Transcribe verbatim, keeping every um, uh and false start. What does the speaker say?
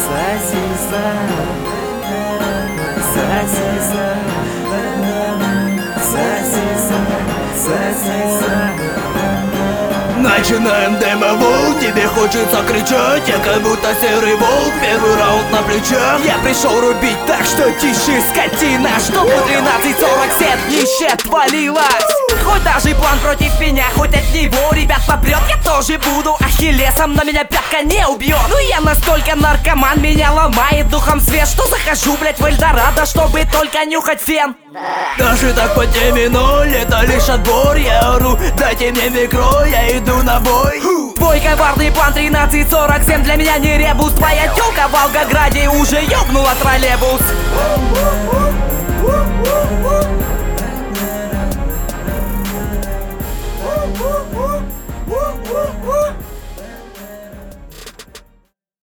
Сосиса, сосиса, сосиса, сосиса. Начинаем демо-волк, тебе хочется кричать. Я как будто серый волк, первый раунд на плечах. Я пришел рубить, так что тише, скотина, чтобы тринадцать сорок семь не отвалилась. Хоть даже план против меня, хоть от него, ребят, попрет. Я тоже буду ахиллесом, но меня пятка не убьет. Ну я настолько наркоман, меня ломает духом свет, что захожу, блять, в Эльдорадо, чтобы только нюхать фен. Даже так по теме ноль, это лишь отбор. Я ору, дайте мне микро, я иду на бой. Твой коварный план тринадцать сорок семь для меня не ребус. Твоя тёлка в Волгограде уже ёбнула троллейбус.